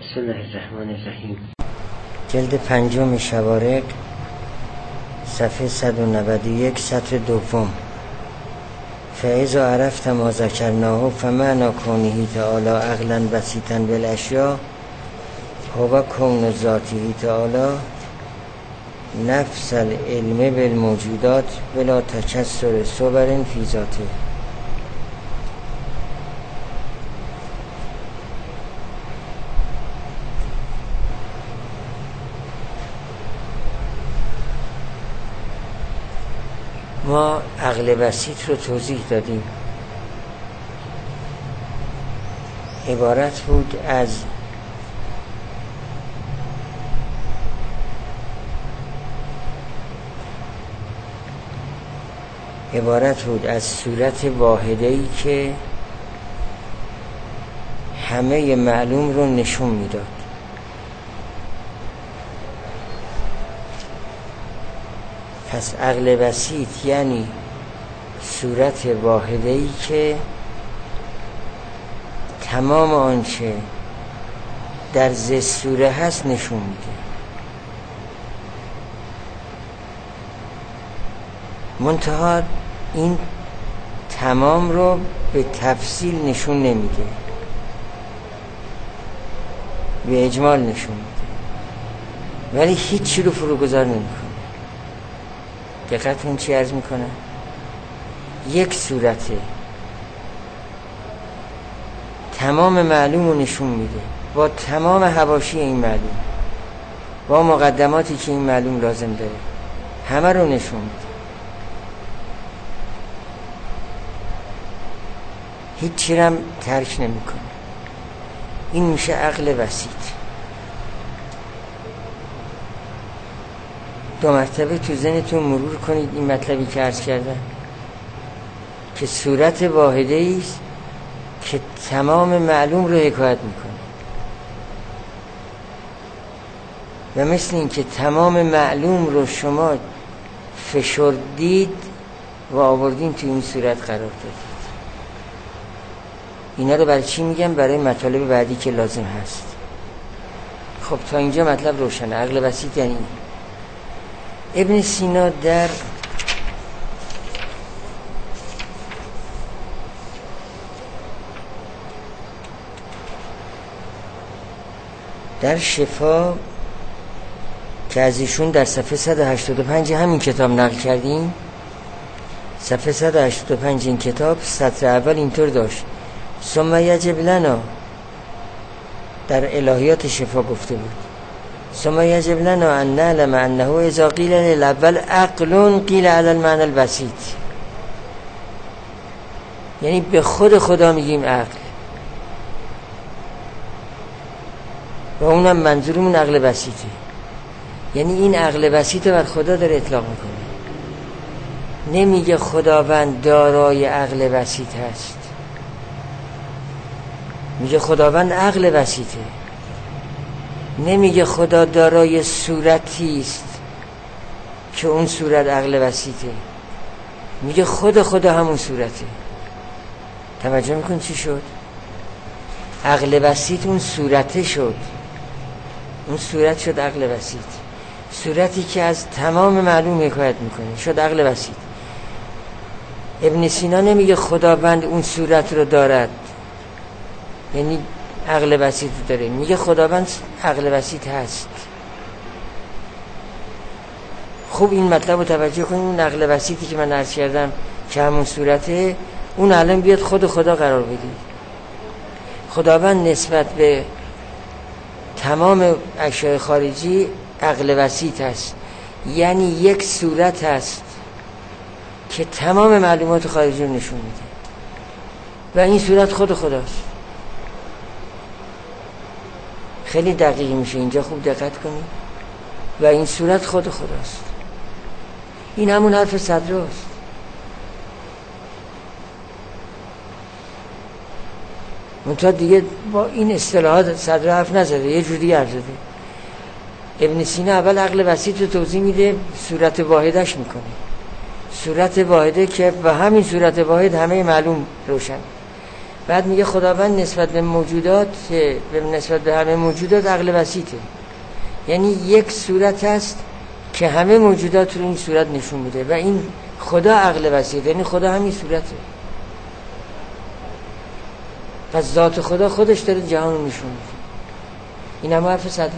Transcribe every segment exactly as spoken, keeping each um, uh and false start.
بسم الله الرحمن الرحیم. جلد پنجم شوارق، صفحه صد و نود و یک، سطر دوم. فاذا عرفت ما ذکرناه فمعنی کونه تعالی عقلا بسیطا بالاشیاء هو کون ذاته تعالی نفس العلم بالموجودات بلا تکسر صور فی ذاته. ما عقل بسیط رو توضیح دادیم. عبارت بود از عبارت بود از صورت واحده‌ای که همه معلوم رو نشون میداد. پس عقل بسیط یعنی صورت واحده‌ای که تمام آنچه در زست صوره هست نشون میده. منتها این تمام رو به تفصیل نشون نمیده، به اجمال نشون میده، ولی هیچی رو فروگذار نمیکنه. دقت کن چی عرض میکنه؟ یک صورته تمام معلوم رو نشون میده با تمام حواشی این معلوم، با مقدماتی که این معلوم لازم داره، همه رو نشون میده. هیچ چی هم ترک نمیکنه. این میشه عقل بسیط. دو مرتبه تو ذهنتون مرور کنید این مطلبی که عرض کردم که صورت واحده است که تمام معلوم رو حکایت میکنه و مثل این که تمام معلوم رو شما فشردید و آوردین تو این صورت قرار دادید. اینا رو برای چی میگم؟ برای مطالب بعدی که لازم هست. خب تا اینجا مطلب روشنه. عقل بسیط یعنی این. ابن سینا در در شفا که از ایشون در صفحه صد و هشتاد و پنج همین کتاب نقل کردیم، صفحه صد و هشتاد و پنج این کتاب سطر اول اینطور داشت: ثم یجب لنا، در الهیات شفا گفته بود، ثم یجب لنا ان نعلم انه اذا قیل للاول عقل قیل علی المعنى البسیط. یعنی به خود خدا میگیم عقل و اونم منظورمون عقل بسیطه. یعنی این عقل بسیط رو بر خدا داره اطلاق میکنه. نمیگه خداوند دارای عقل بسیط هست، میگه خداوند عقل بسیطه. نمیگه خدا دارای صورتی است که اون صورت عقل بسیطه، میگه خود خدا همون صورته. توجه میکن چی شد؟ عقل بسیط اون صورته شد، اون صورت شد عقل بسیط. صورتی که از تمام معلوم حکایت میکنه شد عقل بسیط. ابن سینا نمیگه خداوند اون صورت رو دارد یعنی عقل بسیط داره، میگه خداوند عقل بسیط هست. خوب این مطلب رو توجه کنید. اون عقل بسیطی که من عرض کردم که همون صورته، اون الان بیاد خود خدا قرار بدید. خداوند نسبت به تمام اشیاء خارجی عقل بسیط هست، یعنی یک صورت هست که تمام معلومات خارجی رو نشون میده و این صورت خود خداست. خیلی دقیق میشه اینجا، خوب دقت کنید. و این صورت خود خداست. این همون حرف صدراست. منتها دیگه با این اصطلاحات صدر حرف نزده، یه جوری حرف زده. ابن سینا اول عقل بسیط رو توضیح میده، صورت واحدش میکنه. صورت واحده که و همین صورت واحد همه معلوم روشن. بعد میگه خداوند نسبت به موجودات، به نسبت به همه موجودات عقل بسیطه. یعنی یک صورت هست که همه موجودات رو این صورت نشون میده و این خدا عقل بسیطه، یعنی خدا همین صورته. پس ذات خدا خودش داره جهان رو نشون میده. این هم حرف صدراست.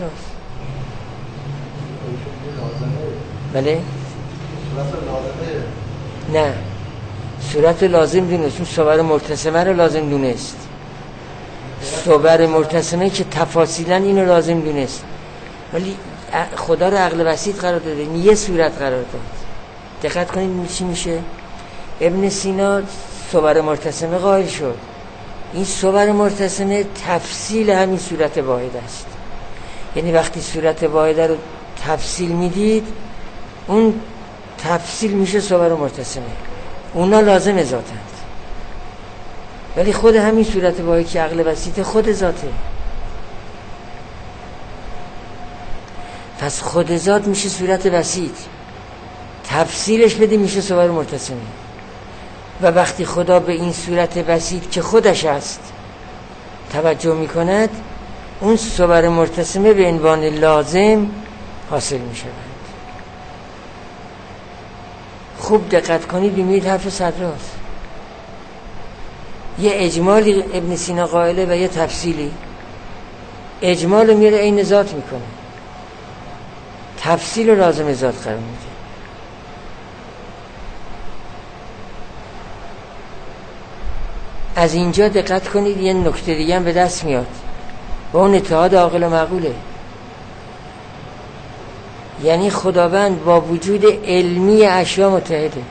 بله؟ نه، صورت لازم دونست. اون صور مرتسمه رو لازم دونست. صور مرتسمه که تفاصیلا اینو لازم دونست، ولی خدا رو عقل بسیط قرار داده، یه صورت قرار داد. دقت کنید چی میشه. ابن سینا صور مرتسمه قائل شد. این صور مرتسمه تفصیل همین صورت واحد است. یعنی وقتی صورت واحده رو تفصیل میدید، اون تفصیل میشه صور مرتسمه. اونا لازم ذاتند، ولی خود همین صورت واحد که عقل بسیطه خود ذاته. پس خود ذات میشه صورت بسیط، تفصیلش بده میشه صور مرتسمه. و وقتی خدا به این صورت بسیط که خودش است توجه میکند، اون صور مرتسمه به عنوان لازم حاصل میشود. خوب دقت کنید ببینید حرف صدراست. یه اجمالی ابن سینا قائله و یه تفصیلی. اجمال میره عین ذات میکنه، تفصیل رو لازم ذات قرار میده. از اینجا دقت کنید یه نکته دیگه هم به دست میاد و اون اتحاد عاقل و معقوله. یعنی خداوند با وجود علمی اشیا متحده.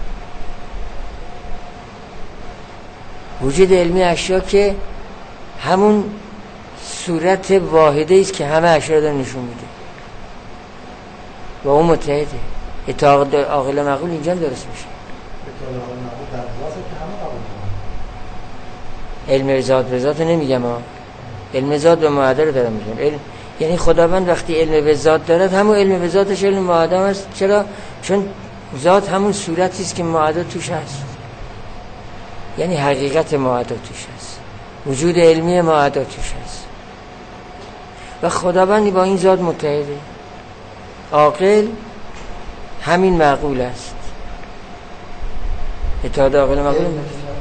وجود علمی اشیا که همون صورت واحده است که همه اشیا رو نشون میده و اون متحده. اتحاد عاقل و معقول اینجا درست میشه. علم ذات به ذات نمیگم ها، علم ذات به معاده رو دارم میگم. علم یعنی خداوند وقتی علم به ذات دارد، همون علم به ذاتش علم معاده است. چرا؟ چون ذات همون صورتی است که معاده توش هست، یعنی حقیقت معاده توش هست، وجود علمی معاده توش هست و خداوندی با این ذات متحده. عاقل همین معقول است. اتحاد عاقل و معقول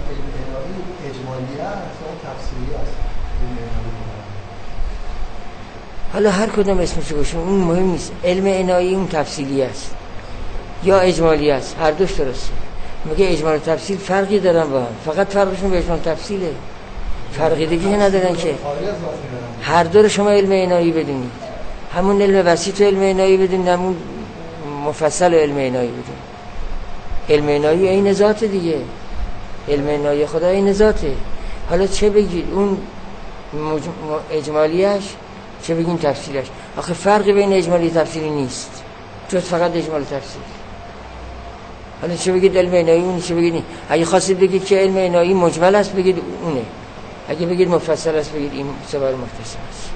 حالا هر کدوم اسمش باشیم اون مهم نیست. علم عنایی اون تفصیلی است یا اجمالی است، هر دوش درسته. میگه اجمال و تفصیل فرقی دارن با هم، فقط فرقشون به اجمال و تفصیله، فرقی دیگه ندارن که. هر دو رو شما علم عنایی بدونید، همون علم بسیط و علم عنایی بدونید، همون مفصل و علم عنایی بدونید. علم عنایی عین ذات دیگه، علم عنایی خدا عین ذاته. حالا چه بگید اون اجمالیش، چه بگیم تفصیلش. آخه فرقی بین اجمالی و تفصیلی نیست، جز فقط اجمال و تفصیل. حالا چه بگید علم عنایی اون، چه بگید این. اگه خواستید بگید که علم عنایی مجمل است بگید اونه، اگه بگید مفصل است بگید این صور مختصر است.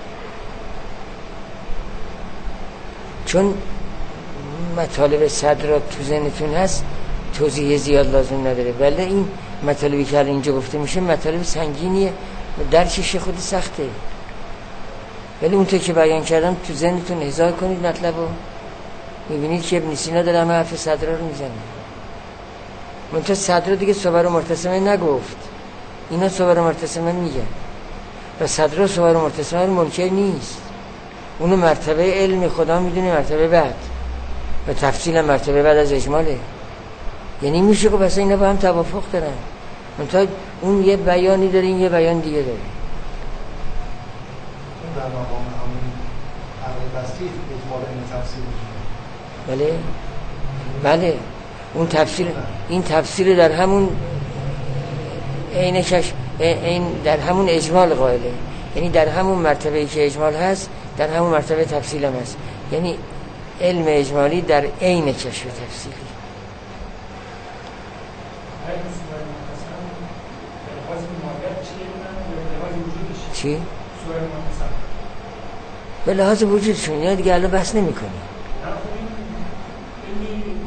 چون مطالب صدر تو ذهنتون هست توضیح زیاد لازم نداره، ولی این مطالبی که اینجا گفته میشه مطالب سنگینیه، درکش خود سخته، ولی اونطور که بیان کردم تو ذهنتون احضار کنید مطلب رو. میبینید که ابن سینا داره همه حرف صدرا رو میزنه. منتها صدرا دیگه صور مرتسمه نگفت، اینا صور مرتسمه میگن و صدرا صور مرتسمه رو منکر نیست. اونو مرتبه علم خدا میدونه، مرتبه بعد و تفصیل مرتبه بعد از اجماله. یعنی میشه که بس اینا با هم توافق دارن، منتها اون یه بیانی داره این یه بیان دیگه داره. در مقام همون عقل بسیط اجمال این تفسیر بله بله اون تفسیر، این تفسیر در همون عینکش این در همون اجمال قائله، یعنی در همون مرتبه‌ای که اجمال هست در همون مرتبه تفصیل هم هست، یعنی علم اجمالی در عین کشف تفصیلی. چی؟ به لحاظ وجودشون، یا دیگه الان بحث نمی کنی.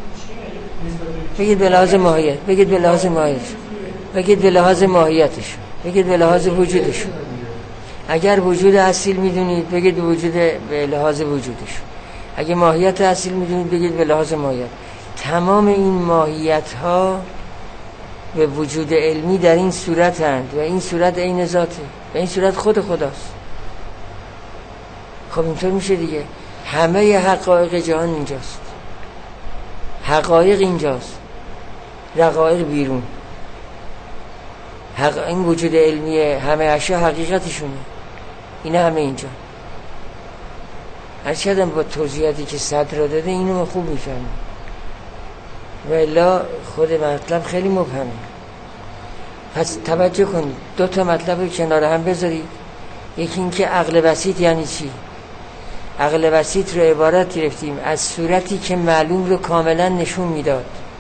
بگید به لحاظ ماهیت، بگید به لحاظ ماهیت، بگید به لحاظ ماهیتشون. بگید به لحاظ وجودشون. اگر وجود اصیل میدونید بگید به وجود به لحاظ وجودشون. اگه ماهیت اصیل میدونید بگید به لحاظ ماهیت. تمام این ماهیت ها به وجود علمی در این صورت هند و این صورت عین ذاته و این صورت خود خداست. خب اینطور میشه دیگه. همه حقایق جهان اینجاست، حقایق اینجاست، رقایق بیرون. حق... این وجود علمی همه اشیا حقیقتشونه، اینا همه اینجا. هرچقدر با توضیحاتی که صدر را داده اینو ما خوب میفهمیم و الا خود مطلب خیلی مبهمه. پس توجه کنید، دو تا مطلب رو کنار هم بذارید. یکی این که عقل بسیط یعنی چی؟ عقل بسیط رو عبارت گرفتیم از صورتی که معلوم رو کاملا نشون میداد،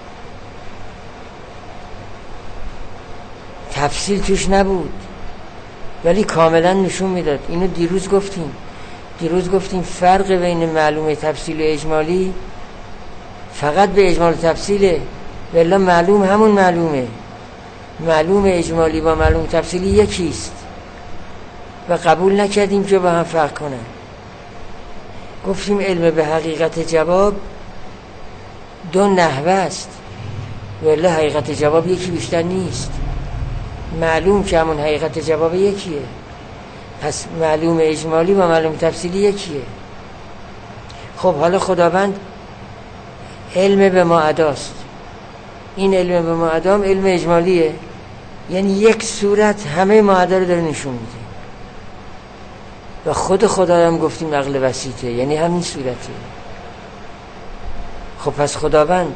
تفصیل توش نبود ولی کاملا نشون میداد. اینو دیروز گفتیم دیروز گفتیم فرق بین معلوم تفصیل و اجمالی فقط به اجمال و تفصیله، ولی معلوم همون معلومه. معلوم اجمالی با معلوم تفصیلی یکیست و قبول نکردیم که با هم فرق کنن. گفتیم علم به حقیقت جواب دو نحوه است، ولی حقیقت جواب یکی بیشتر نیست. معلوم که همون حقیقت جواب یکیه، پس معلوم اجمالی با معلوم تفصیلی یکیه. خب حالا خداوند علم به ما اداست. این علم به ما ادام علم اجمالیه، یعنی یک صورت همه ما ادا رو داره نشون میده و خود خدا هم گفتیم عقل وسیطه، یعنی همین صورته. خب پس خداوند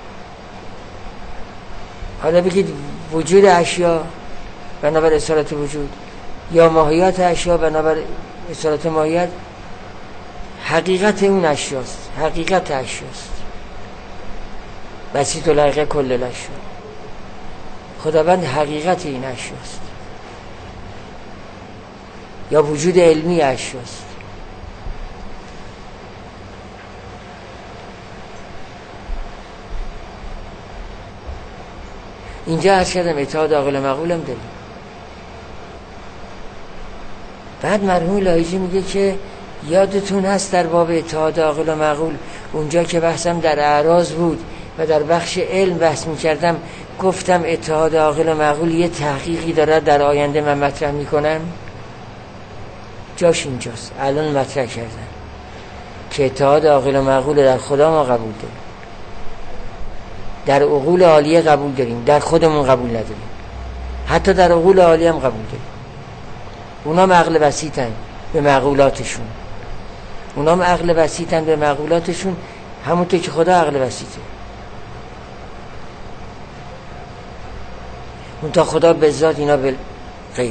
حالا بگید وجود اشیا بنابر اصالت وجود یا ماهیت اشیا بنابر اصالت ماهیت، حقیقت اون اشیاست، حقیقت اشیاست. بسیط الحقیقه کل الاشیا، خداوند حقیقت این اشیاست یا وجود علمی اشیاست. اینجا عرض کردم اتحاد عاقل معقولم داریم. بعد مرحوم لایجی میگه که یادتون هست در باب اتحاد عاقل و معقول اونجا که بحثم در اعراض بود و در بخش علم بحث میکردم گفتم اتحاد عاقل و معقول یه تحقیقی داره در آینده من مطرح میکنم. جاش اینجاست، الان مطرح کردم که اتحاد عاقل و معقول در خدا ما قبول داریم، در عقول عالیه قبول داریم، در خودمون قبول نداریم. حتی در عقول عالیه هم قبول داریم. اونا هم عقل بسیطن به معقولاتشون، اونا هم عقل بسیطن به معقولاتشون، همونطور که خدا عقل بسیطه. اون تا خدا به ذات، اینا به غیر.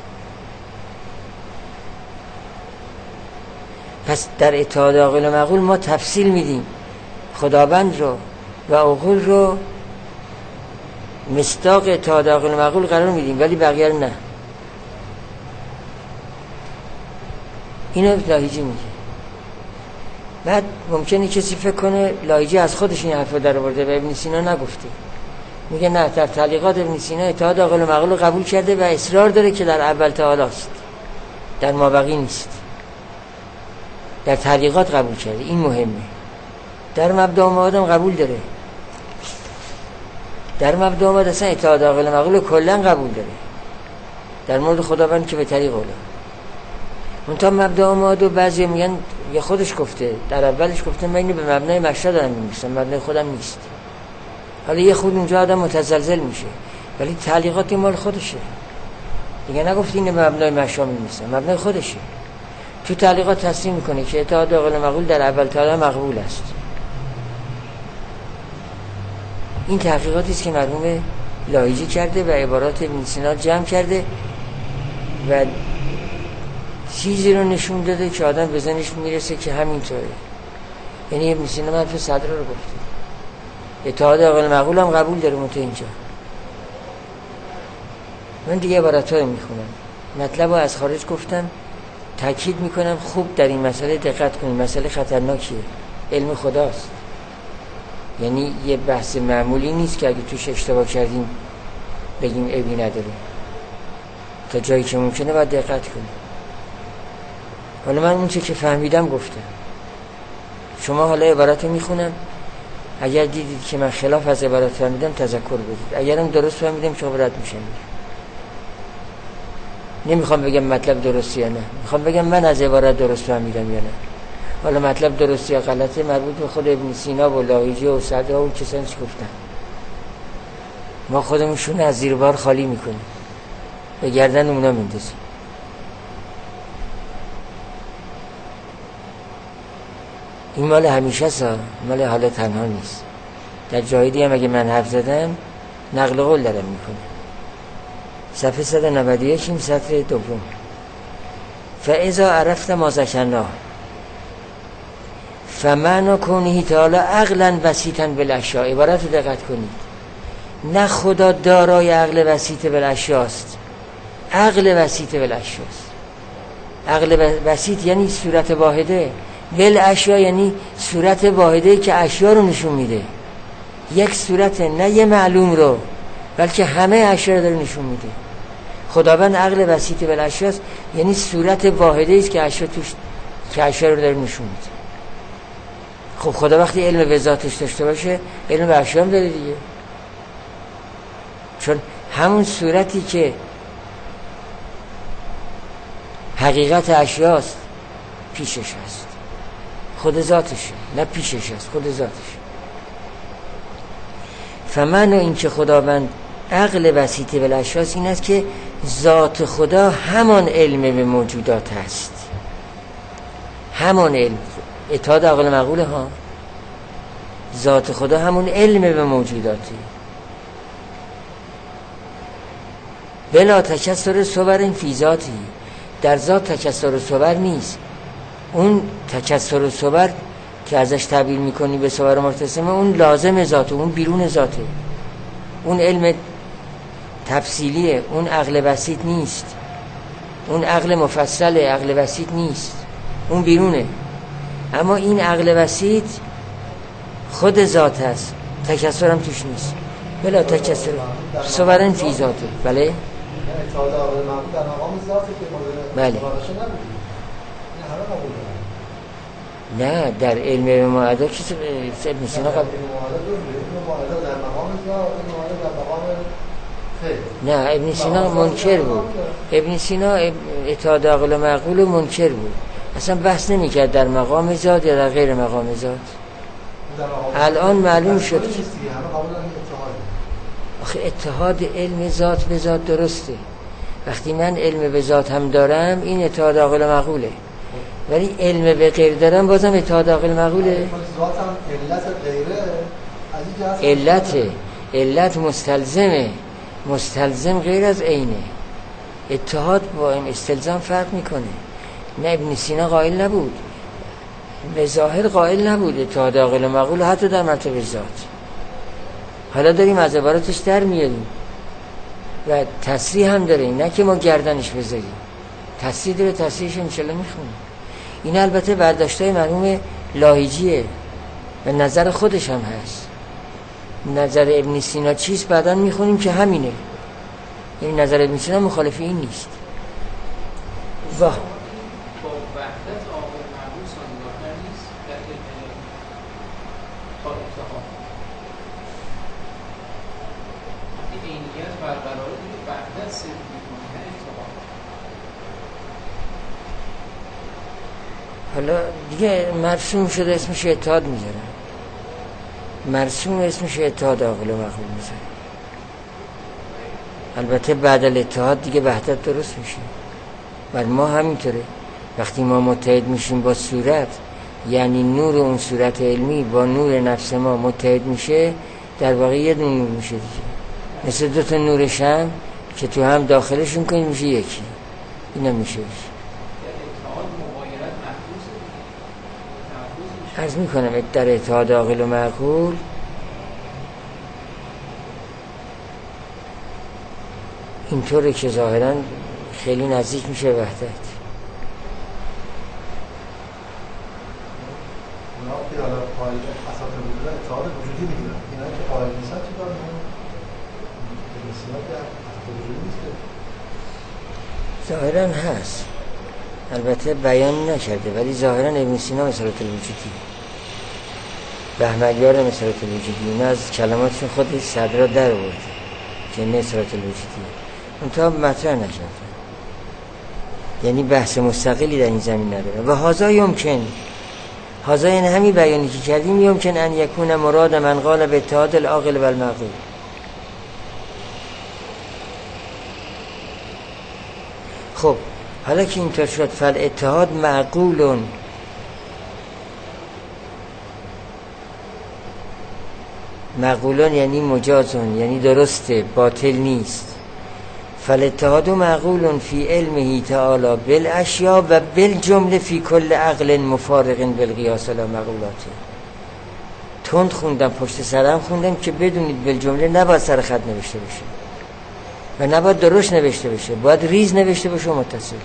پس در اتحاد عاقل و معقول ما تفصیل میدیم خداوند رو و عقول رو مصداق اتحاد عاقل و معقول قرار میدیم، ولی بقیه رو نه. اینو لاهیجی میگه. بعد ممکنه کسی فکر کنه لاهیجی از خودش این حرفو در آورده و ابن سینا نگفته. میگه نه، در تعلیقات ابن سینا اتحاد عاقل و معقول قبول کرده و اصرار داره که در اول تعالی است، در مابقی نیست. در تعلیقات قبول کرده، این مهمه. در مبدا و معادم قبول داره. در مبدا و معاد اصلا اتحاد عاقل و معقول کلا قبول داره، در مورد خداوند که به طریق اولا. منتها مبدا و معاد و بعضی میگن یا خودش گفته، در اولش گفته من اینو به مبنای مشهد دارم می‌نویسم، مبنای خودم نیست. حالا یه خود اونجا آدم متزلزل میشه، ولی تعلیقات مال خودشه دیگه. نگفت اینو به مبنای مشهد می‌نویسم، مبنای خودشه. تو تعلیقات تصریح میکنه که اتحاد عاقل و معقول در اول تعالی مقبول است. این تحقیقاتی است که مرحوم لایجی کرده و عبارات ابن سینا جمع کرده و چیزی رو نشون داده که آدم به ذهنش میرسه که همینطوره. یعنی ابن سینا حرف صدر رو گفته، اتحاد عاقل و معقول هم قبول داره. منتها اینجا من دیگه عبارت‌ها میخونم، مطلب رو از خارج گفتم، تاکید میکنم خوب در این مسئله دقت کنید. مسئله خطرناکیه، علم خداست، یعنی یه بحث معمولی نیست که اگه توش اشتباه کردیم بگیم عیبی نداره. تا جایی که ممکنه باید دقت کنیم. حالا من اون چه که فهمیدم گفتم. شما حالا عبارت رو میخونم، اگر دیدید که من خلاف از عبارت فهمیدم تذکر بدید، اگرم درست فهمیدم خبرت میشم. نمیخوام بگم مطلب درستی یا نه، میخوام بگم من از عبارت درست فهمیدم یا نه. حالا مطلب درستی یا غلطه مربوط به خود ابن سینا و لاهیجی و صدرا و کسانی که گفتن. ما خودمونشون از زیر بار خالی میکنیم، به گردن اونا میندازیم. این مال همیشه سا، مال حالا تنها نیست. در جای دیگه هم اگه من حرف زدم نقل قول دارم میکنم. صفحه صد و نود و یک این سطر دوم. فاذا عرفت ما ذکرناه فمعنی کونه تعالی عقلا بسیطا بالاشیاء. عبارت رو دقت کنید، نه خدا دارای عقل بسیط بالاشیاست، عقل بسیط بالاشیاست. عقل بسیط یعنی صورت واحده، بالاشیاء یعنی صورت واحده که اشیا رو نشون میده. یک صورت، نه یه معلوم رو، بلکه همه اشیا رو داره نشون میده. خداوند عقل بسیط بالاشیاست، یعنی صورت واحده است که اشیا توش که اشیا رو داره نشون میده. خب خدا وقتی علم به ذاتش داشته باشه علم به اشیا هم داره دیگه، چون همون صورتی که حقیقت اشیاست پیشش هست، خود ذاتشه، نه پیشش هست، خود ذاتشه. فمعنی این که خداوند عقل بسیط بالاشیاست این است که ذات خدا همان علم به موجودات هست، همان علم. اتحاد عقل معقول ها، ذات خدا همون علم به موجوداتی. بلا تکسر صور فی ذاتی، در ذات تکسر صور نیست. اون تکسر صور که ازش تعبیر میکنی به صور مرتسمه اون لازم ذاته، اون بیرون ذاته، اون علم تفصیلیه، اون عقل بسیط نیست، اون عقل مفصله، عقل بسیط نیست، اون بیرونه. اما این عقل بسیط خود ذات هست، تکسر هم توش نیست. بلا تکسر صورن فی ذاته. بله اتحاد عقل معقول در مقام ذاته که مورد بله. نه نه در علم به معادا که ابن سینا قبل نه ابن سینا منکر بود. ابن سینا اتحاد عقل معقول منکر بود، اصلا بحث نمی کرد در مقام ذات یا در غیر مقام ذات. الان معلوم شد که آخه اتحاد علم ذات به ذات درسته. وقتی من علم به ذات هم دارم این اتحاد عقل معقوله، ولی علم به غیر دارم بازم اتحاد عقل معقوله. علت علت مستلزمه، مستلزم غیر از عینه. اتحاد با این استلزام فرق میکنه. نه ابن سینا قائل نبود، به ظاهر قائل نبود اتحاد عقل معقول حتی در مرتبه ذات. حالا داریم از عبارتش در میاریم و تصریح هم داره، نه که ما گردنش بذاریم، تصریح داره، تصریحش انشالله میخونیم. این البته برداشتای مرحوم لاهیجیه و نظر خودش هم هست. نظر ابن سینا چیست بعداً میخونیم که همینه. این نظر ابن سینا مخالف این نیست. واه حالا دیگه مرسوم شده اسمش اتحاد میذارن، مرسوم اسمش اتحاد عقل و معقول میذارن. البته بعد الاتحاد دیگه وحدت درست میشه. بر ما همینطوره، وقتی ما متحد میشیم با صورت، یعنی نور اون صورت علمی با نور نفس ما متحد میشه، در واقع یه دون نور میشه دیگه. مثل دو تا نور شمع که تو هم داخلشون کنیم میشه یکی. اینا میشه عرض میکنم در اتحاد عاقل و معقول اینطوره که ظاهرا خیلی نزدیک میشه وحدت. اونا که حالا قائل اساس وجود اتحاد وجودی میگیرن، اینا که قائل نیستن چیکار میکنن؟ بسیار که اساس وجودی نیست. ظاهرا هست، البته بیان نکرده، ولی ظاهرا ابن سینا مثالات الوجودی، بهمنیار مثالات الوجودی، اینا از کلماتشون خود صدرا در آورده که مثالات الوجودی اون تا مطرح نشده، یعنی بحث مستقلی در این زمین نداره. و هذا یمکن، هذا این همین بیانی که کردیم، یمکن ان یکون مراد من قال به اتحاد العاقل و المعقول. خب حالا که اینطور شد، فالاتحاد معقولون، معقولون یعنی مجازون، یعنی درسته، باطل نیست. فالاتحاد معقولون فی علمه تعالی بالاشیاء و بالجمله فی کل عقل مفارق بالقیاس لا معقولاته. تند خوندم، پشت سرم خوندم که بدونید بالجمله نباید سر خط نوشته بشه و نباید درشت نوشته بشه، باید ریز نوشته بشه و متصل.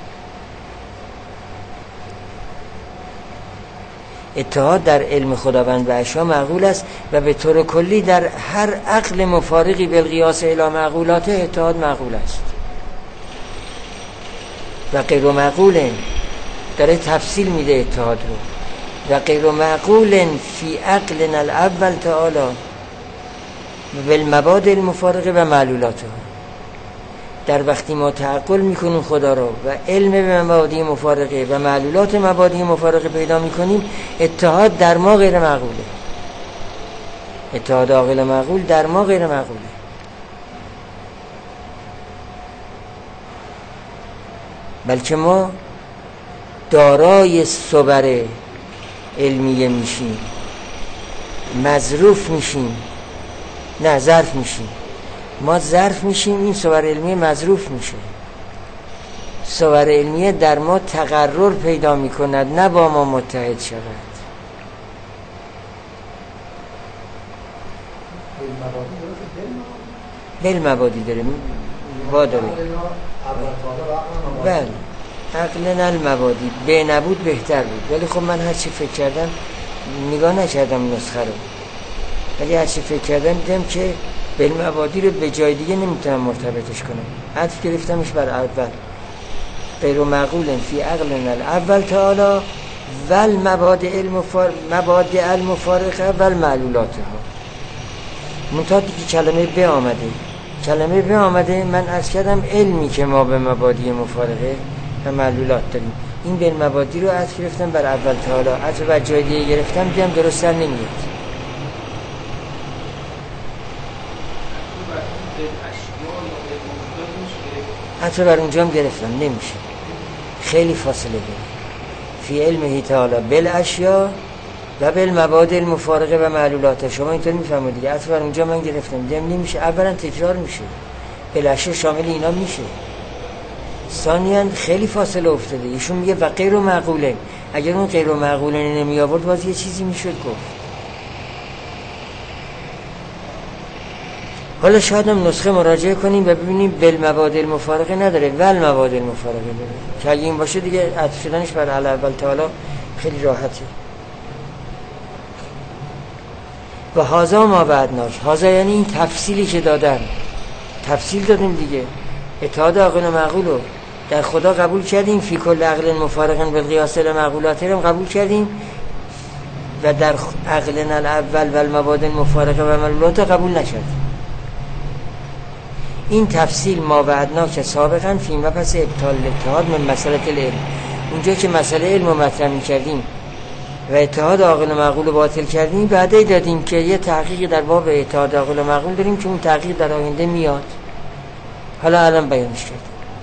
اتحاد در علم خداوند به اشیاء معقول است و به طور کلی در هر عقل مفارقی بالقیاس الی معقولات اتحاد معقول است. و غیر معقول داره تفصیل میده اتحاد رو. و غیر معقول فی عقلنا الاول تعالی بالمبادئ المفارقه و معلولاتها. در وقتی ما تعقل میکنیم خدا رو و علم به مبادئ مفارقه و معلولات مبادئ مفارقه پیدا میکنیم، اتحاد در ما غیر معقوله. اتحاد عاقل معقول در ما غیر معقوله. بلکه ما دارای صبر علمیه میشیم، مظروف میشیم، نه ظرف میشیم. ما ظرف میشیم، این صور علمیه مظروف میشه. صور علمیه در ما تقرر پیدا میکند، نه با ما متحد شود. بل مبادی داره، با داره. بله عقلنا المبادی، به نبود بهتر بود، ولی خب من هرچی فکر کردم، نگاه نکردم نسخه رو، ولی هرچی فکر کردم دیدم که بالمبادی رو به جای دیگه نمیتونم مرتبطش کنم. عطف گرفتمش بر اول، غیر معقول فی عقلنا الاول تعالی و المبادئ المبادئ المفارقه و المعلولاتها. منتها دیگه کلمه به آمده، کلمه به آمده من عرض کردم علمی که ما به مبادئ مفارقه و معلولات داریم، این بالمبادی رو عطف گرفتم بر اول تعالی، عطف بر جای دیگه گرفتم دیدم درست سر نمیاد. حتی بر اونجا هم گرفتم نمیشه، خیلی فاصله داره. فی علمه تعالی بالاشیاء و بالمبادئ المفارقه و معلولات. شما اینطور میفهمید دیگه، حتی بر اونجا من گرفتم دیدم نمیشه. اولا تکرار میشه، بالاشیاء شامل اینا میشه. ثانیاً خیلی فاصله افتاده. ایشون میگه و غیر معقوله، اگر اون غیر معقوله نمی آورد باز یه چیزی میشد گفت. حالا شاید هم نسخه مراجعه کنیم و ببینیم بالمبادئ المفارقه نداره، ول مبادئ المفارقه داره، که اگه این باشه دیگه عطف شدنش بر الاول تعالی خیلی راحته. و هازا ما بعدناش، هازا یعنی این تفصیلی که دادن، تفصیل دادیم دیگه. اتحاد عاقل و معقول رو در خدا قبول کردیم، فی کل عقل مفارق بالقیاس المعقولات هم قبول کردیم، و در عقلنا الاول و المبادئ المفارقه و معلولات قبول نکردیم. این تفصیل ما وعدنا که سابقا فی مبحث ابطال الاتحاد من مسئله العلم، اونجا که مسئله علم رو مطرح می‌کردیم و اتحاد عاقل و معقول رو باطل کردیم، بعدی دادیم که یه تحقیق در باب اتحاد عاقل و معقول داریم که اون تحقیق در آینده میاد. حالا الان بیانش کردیم.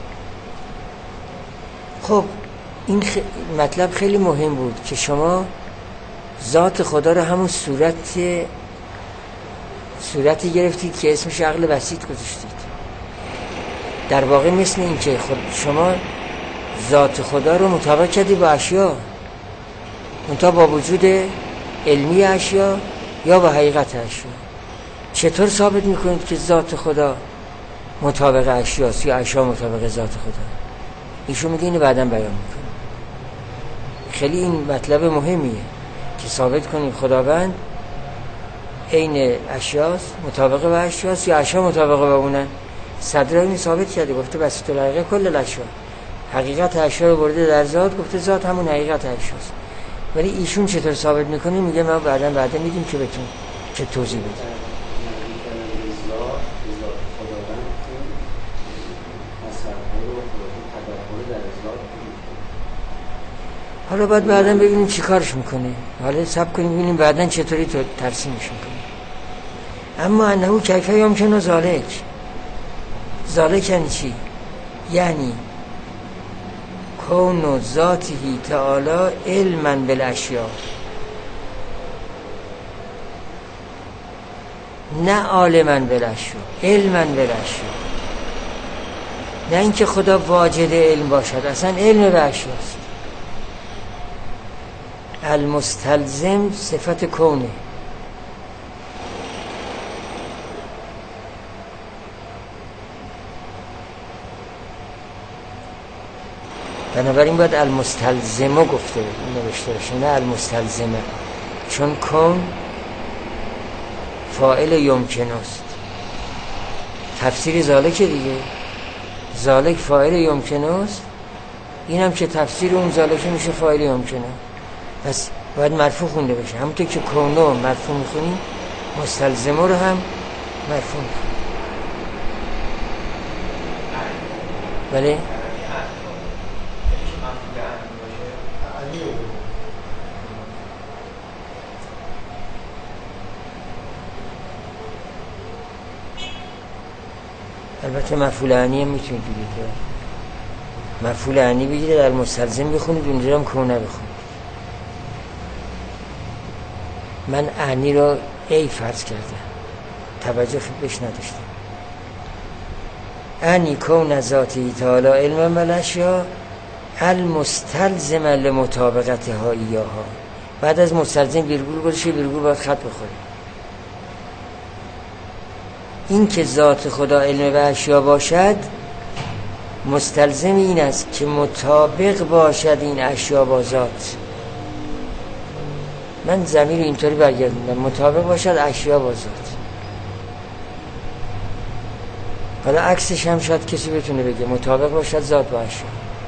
خب این خ... مطلب خیلی مهم بود که شما ذات خدا رو همون صورت صورتی گرفتید که اسمش عقل بسیط گذاشتید. در واقع مثل این که خود شما ذات خدا رو مطابق کردید با اشیا، منتها با وجود علمی اشیا یا با حقیقت اشیا. چطور ثابت میکنید که ذات خدا مطابق اشیاست یا اشیا مطابق ذات خدا؟ ایشون میگه اینو بعداً بیان میکنه. خیلی این مطلب مهمیه که ثابت کنید خداوند عین اشیاست، مطابق با اشیاست یا اشیا مطابق با اونن. صدر اینو ثابت کرده، گفته بسیط الحقیقه کل الاشیاء، حقیقت اشیا رو برده در ذات، گفته ذات همون حقیقت اشیاست. ولی ایشون چطور ثابت میکنه؟ میگه ما بعدا بعدا میدیم که بتون چه توضیح بده. حالا باید بعدا ببینیم چی کارش میکنه، حالا صبر کنیم ببینیم بعدا چطوری تو ترسیمش میکنه. اما انه کیفه یمکن ذالک، ذالک یعنی چی؟ یعنی کون ذاته تعالی علما بالاشیاء، نه عالما بالاشیاء، علما بالاشیاء. نه اینکه خدا واجد علم باشد، اصلا علم به اشیاست. المستلزم صفت کونه. بنابراین باید المستلزمه گفته نوشته باشه، نه المستلزمه، چون کون فاعل یمکن است. تفسیر ذالک دیگه، ذالک فاعل یمکن است، اینم که تفسیر اون ذالک میشه فاعل یمکنه، پس باید مرفوع خونده بشه. همونطور که کونو مرفوع میخونیم مستلزمه رو هم مرفوع میخونیم. بله؟ البته مفعول اعنی هم میتونید بگید، مفعول اعنی بگید در مستلزم بخونید، اونجا هم کونه بخونید. من اعنی را ای فرض کردم، توجه بهش نداشتم. اعنی کون ذاتی تعالی علم بالاشیاء المستلزم لمطابقتها ایاها. بعد از مستلزم ویرگول گذاشته، ویرگول باید خط بخوره. این که ذات خدا علم به اشیا باشد مستلزم این است که مطابق باشد این اشیا با ذات. من ضمیر اینطوری برگردوندم، مطابق باشد اشیا با ذات. حالا عکسش هم شاید کسی بتونه بگه، مطابق باشد ذات با اشیا.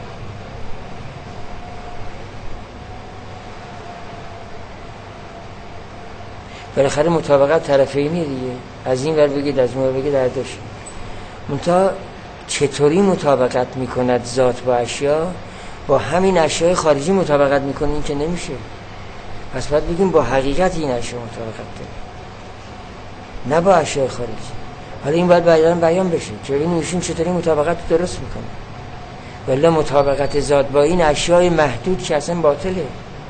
بالاخره مطابقت طرفینی دیگه، از این ور بگید از اون ور بگید، در دوش. منتها چطوری مطابقت میکند ذات با اشیا؟ با همین اشیاء خارجی مطابقت میکنه، این که نمیشه. پس باید بگیم با حقیقت این اشیا مطابقت داره، نه با اشیاء خارجی. حالا این باید بعداً بیان بشه که ببینیم ایشون چطوری مطابقت درست میکنه. ولی مطابقت ذات با این اشیاء محدود که اصلا باطله.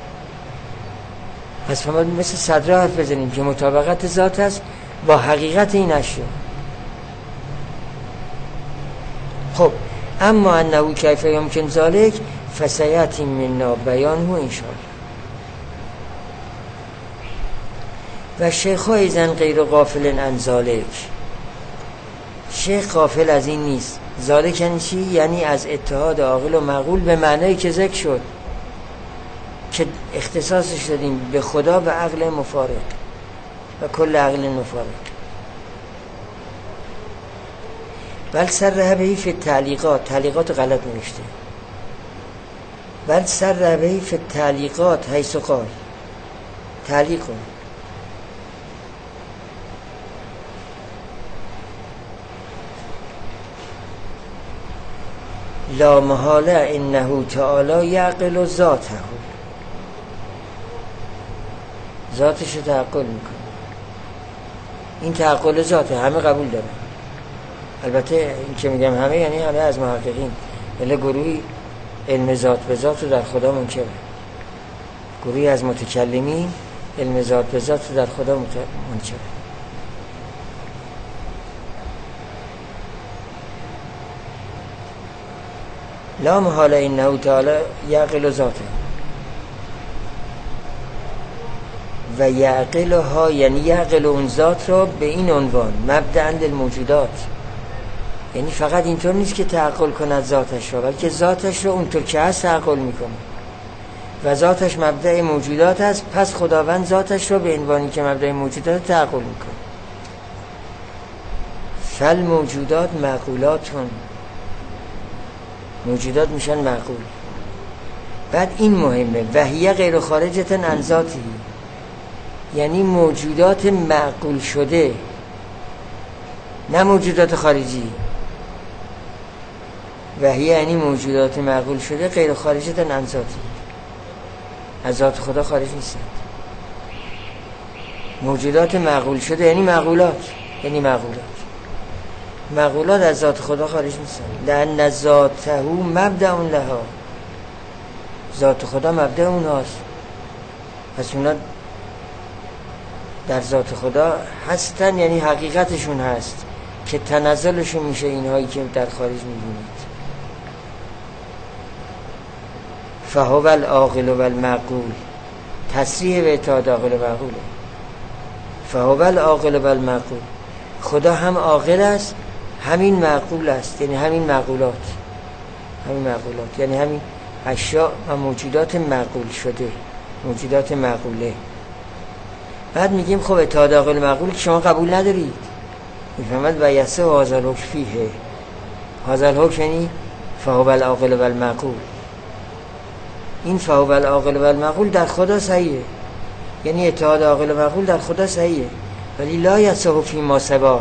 پس ما مثل صدر حرف بزنیم که مطابقت ذات است با حقیقت این اشیاء. خب اما انه کیف یمکن ذالک فسیأتی منا بیانه انشاءالله. و شیخ ایضا غیر غافل عن ذالک، شیخ غافل از این نیست. ذالک یعنی چی؟ یعنی از اتحاد عاقل و معقول به معنی که ذکر شد، که اختصاصش دادیم به خدا و عقل مفارق و کل عقل مفارق. بل سر بهی فی التعلیقات، تعلیقات غلط نوشته، بل سر بهی فی التعلیقات حیث قال، تعلیق کن. لا محاله انه تعالی یعقل ذاته، ذاتش رو تعقل میکنه. این تعقل ذاته، همه قبول داره. البته این که میگم همه یعنی همه از محققین، ولی گروهی علم ذات به ذات رو در خدا منکره، گروهی از متکلمین علم ذات به ذات رو در خدا منکره. لا محاله انه تعالی یعقل ذاته و یعقلها، یعنی یعقل اون ذات را به این عنوان مبدأ للموجودات، یعنی فقط اینطور نیست که تعقل کند ذاتش را، بلکه ذاتش را اونطور که هست تعقل میکنه و ذاتش مبدأ موجودات است. پس خداوند ذاتش را به عنوانی که مبدأ موجودات تعقل میکنه. فل موجودات معقولاتون، موجودات میشن معقول. بعد این مهمه، وحیه غیر خارجتن عن ذاتی، یعنی موجودات معقول شده، نه موجودات خارجی. وحیه یعنی موجودات معقول شده غیر خارجتن عن ذاتی، از ذات خدا خارج نیستند. موجودات معقول شده یعنی معقولات، یعنی معقولات معقولات از ذات خدا خارج نیستند. لأن ذاته مبدأ لها، ذات خدا مبدأ اونهاست، پس اونا در ذات خدا هستن، یعنی حقیقتشون هست که تنزلشون میشه اینهایی که در خارج میبینید. فهو العاقل و المعقول، تصریح به اتحاد عاقل و معقوله. فهو العاقل و المعقول، خدا هم عاقل است همین معقول است، یعنی همین معقولات، همین معقولات یعنی همین اشیاء و موجودات معقول شده، موجودات معقوله. بعد میگیم خب اتحاد عاقل معقول که شما قبول ندارید، میفهمد و یسه و هذا الحکم فیه، هذا الحکم یعنی فهو العاقل و المعقول. این فهو العاقل و المعقول در خدا صحیحه، یعنی اتحاد عاقل و معقول در خدا صحیحه، ولی لا یسه فی ما سواه.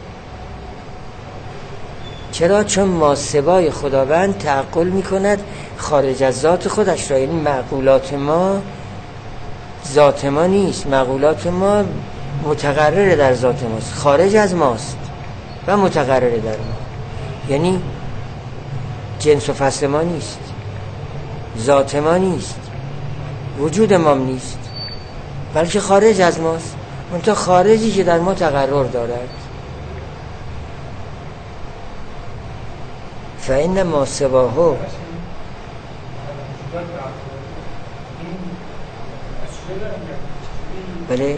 چرا؟ چون ما سوای خداوند تعقل میکند خارج از ذات خودش را، یعنی معقولات ما ذات ما نیست، معقولات ما متقرره در ذات ماست، خارج از ماست و متقرره در ما، یعنی جنس و فصل ما نیست، ذات ما نیست، وجود ما نیست، بلکه خارج از ماست، منتها خارجی که در ما تقرر دارد. فإن ما سواه، بله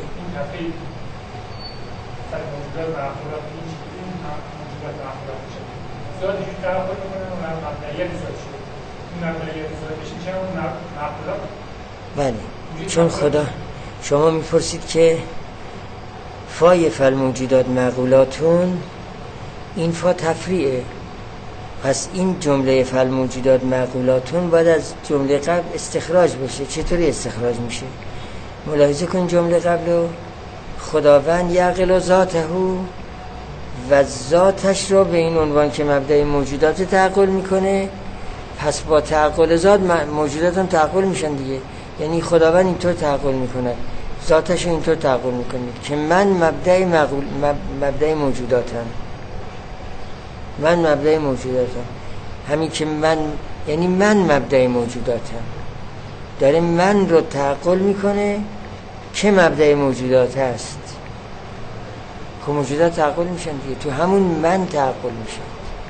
بله، چون خدا شما میپرسید که فای فل موجودات معقولاتون، این فا تفریعه، پس این جمله فل موجودات معقولاتون باید از جمله قبل استخراج بشه. چطوری استخراج میشه؟ ملاحظه کن جمله قبلو، خداوند یعقل و ذاته و ذاتش رو به این عنوان که مبدأ موجودات تعقل میکنه، پس با تعقل ذات موجودات هم تعقل میشن دیگه، یعنی خداوند اینطور تعقل میکنه، ذاتش رو اینطور تعقل میکنه که من مبدأ معقول مبدأ موجوداتم، من مبدأ موجوداتم، همین که من یعنی من مبدأ موجوداتم، داره من رو تعقل میکنه که مبدأ موجودات هست. که موجودات تعقل میشن دیگه، تو همون من تعقل میشن.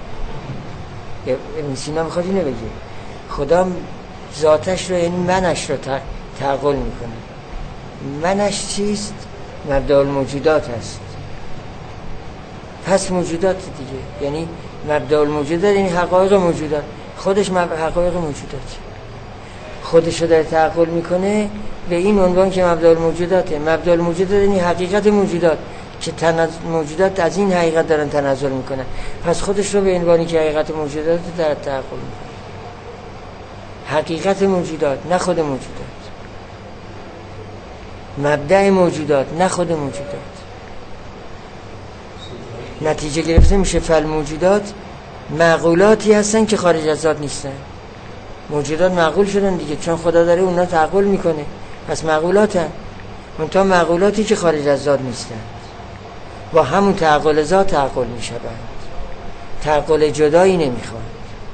ابن سینا میخواد اینو بگه، خدا ذاتش رو یعنی منش رو تعقل میکنه. منش چیست؟ مبدأ الموجودات هست. پس موجودات دیگه، یعنی مبدأ الموجودات یعنی حقایق موجودات، خودش حقایق موجودات، خودش رو داره تعقل میکنه به این عنوان که مبدأ الموجوداته. مبدأ الموجودات یعنی حقیقت موجودات که تنز... موجودات از این حقیقت دارن تنزل میکنن، پس خودش رو به عنوانی که حقیقت موجودات داره تعقل میکنه. حقیقت موجودات نه خود موجودات، مبدأ موجودات نه خود موجودات. نتیجه گرفته میشه فل موجودات معقولاتی هستن که خارج از ذات نیستن. موجودات معقول شدن دیگه، چون خدا داره اونا تعقل میکنه، پس معقولاتن، منتها معقولاتی که خارج از ذات نیستن، با همون تعقل ذات تعقل میشوند، تعقل جدایی نمیخوان.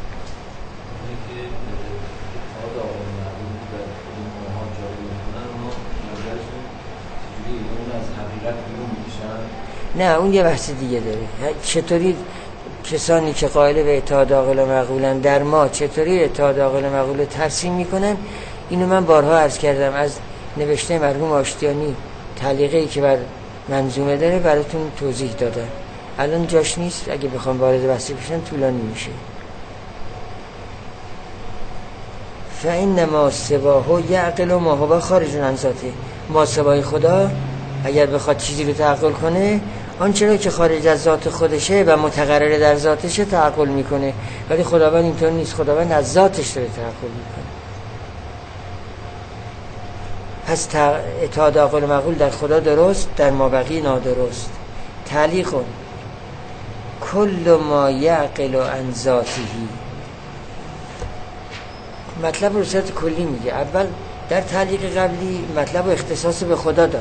نه اون یه بحث دیگه داره. چطوری کسانی که قائل به اتحاد عاقل و معقولن در ما چطوری اتحاد عاقل و معقول ترسیم میکنن، اینو من بارها عرض کردم، از نوشته مرحوم آشتیانی تعلیقی که بر منظومه داره براتون توضیح دادم. الان جاش نیست، اگه بخوام وارد بحث بشم طولانی میشه. فإن ما سواه یعقل و ما هو خارج عن ذاته. ما سوای خدا اگر بخواد چیزی رو تعقل کنه آنچه را که خارج از ذات خودشه و متقرر در ذاتشه تعقل میکنه، ولی خداوند اینطور نیست. خداوند از ذاتش داره تعقل میکنه. پس اتحاد عاقل و معقول در خدا درست، در مابقی نادرست. تعلیق کل ما یعقل عن ذاته، مطلب رو صورت کلی میگه. اول در تعلیق قبلی مطلب رو اختصاص به خدا داد،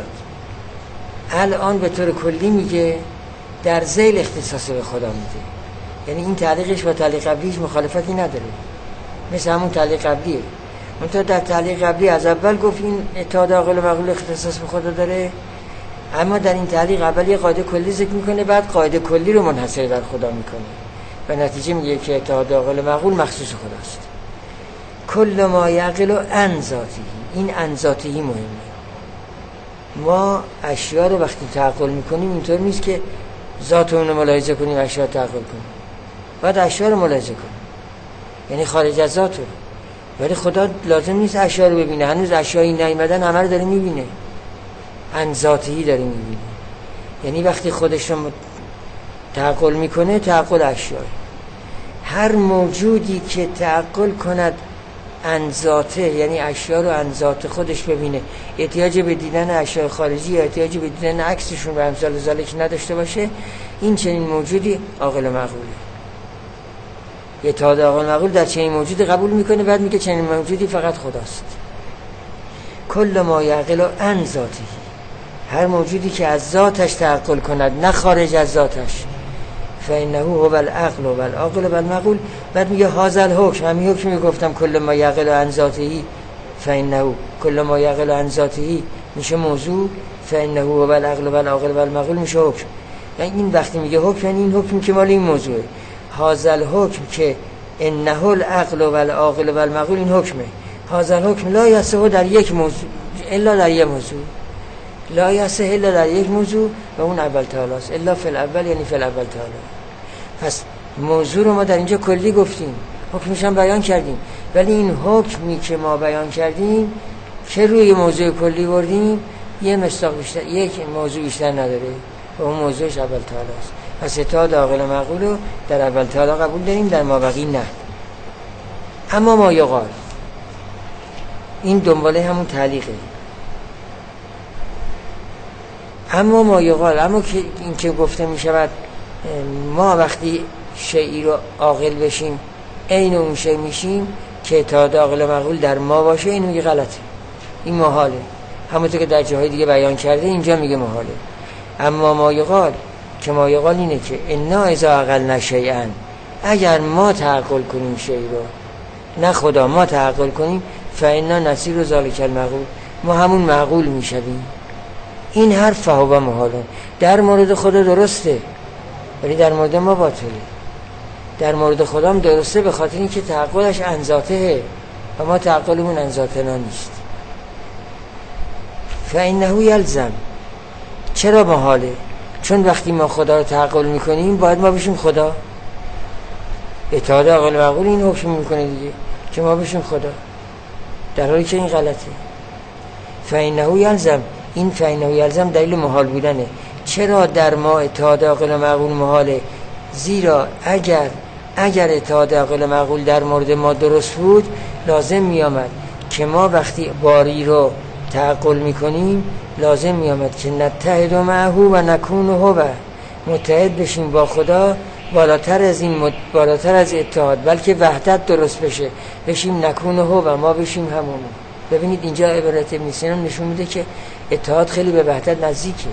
الان به طور کلی میگه در ذیل اختصاص به خدا میده. یعنی این تعلیقش با تعلیق قبلیش مخالفتی نداره، مثل همون تعلیق قبلیه. منتها در تعلیق قبلی از اول گفت این اتحاد عاقل و معقول اختصاص به خدا داره، اما در این تعلیق اول یه قاعده کلی ذکر میکنه، بعد قاعده کلی رو منحصر در خدا میکنه و نتیجه میگه که اتحاد عاقل و معقول مخصوص خداست. کل ما یعقل عن ذاته، این عن ذاته مهمه. ما اشیاء رو وقتی تعقل میکنیم اینطور نیست که ذات اون رو ملاحظه کنیم اشیاء تعقل کنیم، باید اشیاء رو ملاحظه کنیم، یعنی خارج از ذات رو. ولی خدا لازم نیست اشیاء رو ببینه، هنوز اشیایی نیامدن همه رو داره میبینه، عن ذاتهی داره میبینه. یعنی وقتی خودش رو تعقل میکنه تعقل اشیاء، هر موجودی که تعقل کند عن ذاته، یعنی اشیاء رو عن ذات خودش ببینه، احتیاج به دیدن اشیاء خارجی یا احتیاج به دیدن عکسشون و امثال ذالک نداشته باشه، این چنین موجودی عاقل و معقوله. اتحاد عاقل و معقول در چنین موجودی قبول میکنه، بعد میگه چنین موجودی فقط خداست. کل ما یعقل عن ذاته، هر موجودی که از ذاتش تعقل کند نه خارج از ذاتش، فإنه هو العقل و العاقل و المعقول. بعد میگه هذا الحکم، همین حکمی گفتم کل ما یعقل عن ذاته فإنه، کل ما یعقل عن ذاته میشه موضوع، فإنه هو العقل و العاقل و المعقول میشه حکم. یعنی این وقتی میگه حکم، یعنی این حکم که مال این موضوعه. هذا الحکم که انه العقل و العاقل و المعقول، این حکمه. هذا الحکم لا یصح در یک موضوع الا در یک موضوع، لا یصح الا در یک موضوع و اون اول تعالی است. الا فی الاول یعنی فی الاول تعالی. پس موضوع رو ما در اینجا کلی گفتیم، حکمش هم بیان کردیم، ولی این حکمی که ما بیان کردیم که روی موضوع کلی بردیم یه مصداق بیشتر، یک موضوع بیشتر نداره و اون موضوعش اول تعالی است. پس اتحاد عاقل و معقول رو در اول تعالی قبول داریم، در مابقی نه. اما ما یقال، این دنباله همون تعلیقه. اما ما یقال، اما که این که گفته می شود ما وقتی شیئی رو عاقل بشیم عین اون شی میشیم که اتحاد عاقل و معقول در ما باشه، این میگه غلطه، این محاله. همونطور که در جاهای دیگه بیان کرده اینجا میگه محاله. اما ما یقال، که ما یقال اینه که انا اذا عقلنا شیئا، اگر ما تعقل کنیم شیء رو، نه خدا، ما تعقل کنیم، فانا نصیر ذلک المعقول، ما همون معقول میشویم. این حرف فهو محاله. در مورد خدا درسته ولی در مورد ما باطله. در مورد خدا هم درسته به خاطر اینکه تعقلش عن ذاته و ما تعقلمون عن ذاتنا نیست. فانه یلزم، چرا محاله؟ چون وقتی ما خدا رو تعقل میکنیم باید ما بشیم خدا. اتحاد عاقل و معقول این حکم میکنه دیگه که ما بشیم خدا، در حالی که این غلطه. فانه یلزم، این فانه یلزم دلیل محال بودنه. چرا در ما اتحاد عاقل و معقول محاله؟ زیرا اگر اگر اتحاد عاقل و معقول در مورد ما درست بود، لازم میامد که ما وقتی باری رو تعقل میکنیم لازم میامد که نتحد معه و نکون هو، متحد بشیم با خدا بالاتر از این مت... بالاتر از اتحاد، بلکه وحدت درست بشه، بشیم نکون هو و ما بشیم همون. ببینید اینجا عبارت ابن سینا نشون میده که اتحاد خیلی به وحدت نزدیکه.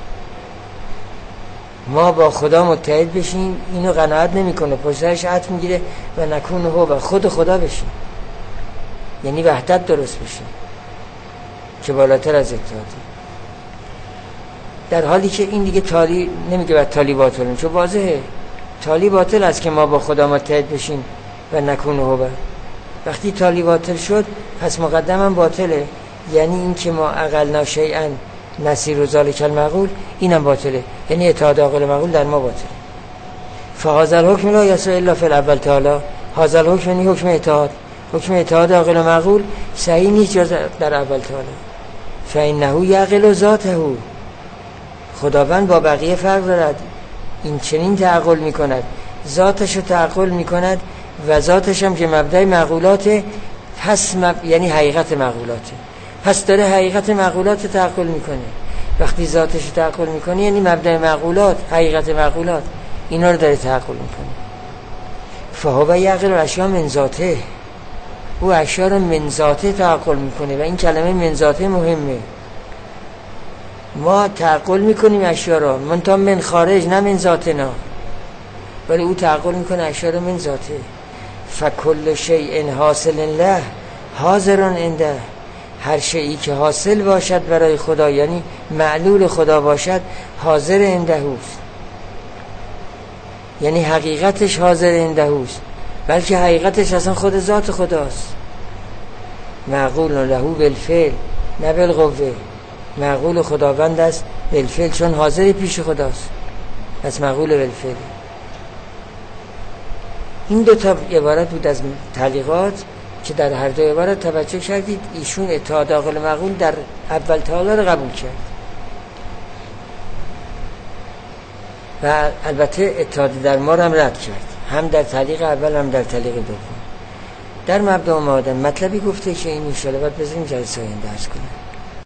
ما با خدا متحد بشیم اینو قناعت نمیکنه، پشتش عطف میگیره و نکون هو و خود خدا بشیم، یعنی وحدت درست بشه که بالاتر از اتحاده. در حالی که این دیگه تالی نمیگه بعد تالی باطل، چون واضحه تالی باطل است که ما با خدا متحد بشیم و نکون هو. وقتی تالی باطل شد پس مقدم هم باطله، یعنی این که ما عقلنا شیئا نصیر ذلک المعقول اینم باطله، یعنی اتحاد عاقل و معقول در ما باطله. فهذا الحکم لا یصح الا فی الاول تعالی، هذا الحکم یعنی حکم اتحاد، حکم اتحاد عاقل و معقول صحیح نیست جز در اول تعالی. فانه یعقل ذاته، خداوند با بقیه فرق دارد، این چنین تعقل می کند، ذاتش رو تعقل می کند و ذاتش هم که مبدأ معقولاته، پس مب... یعنی حقیقت معقولاته، پس داره حقیقت معقولات تعقل می کنه. وقتی ذاتش رو تعقل می کنه یعنی مبدأ معقولات، حقیقت معقولات، اینا رو داره تعقل می کنه. فهو یعقل الاشیاء من ذاته، او اشیاء رو من ذاته تعقل می کنه و این کلمه من ذاته مهمه. ما تعقل میکنیم اشیا را منتها من خارج، نه من ذاتنا، ولی او تعقل میکنه اشیا را من ذاته. فکل شیء حاصل له حاضر عنده، هر شیئی که حاصل باشد برای خدا یعنی معلول خدا باشد، حاضر عنده است، یعنی حقیقتش حاضر عنده است، بلکه حقیقتش اصلا خود ذات خداست. معقول له بالفعل نه بالقوه، معقول خداوند است بالفعل، چون حاضر پیش خداست، پس معقول بالفعل. این دو تا عبارت بود از تعلیقات که در هر دو عبارت توجه کردید ایشون اتحاد عاقل معقول در اول تعالی رو قبول کرد و البته اتحاد در ما رو هم رد کرد، هم در تعلیق اول هم در تعلیق دوم. در مبدأ و معادن مطلبی گفته که این انشاءالله باید بذاریم جلسه آینده درس کنیم.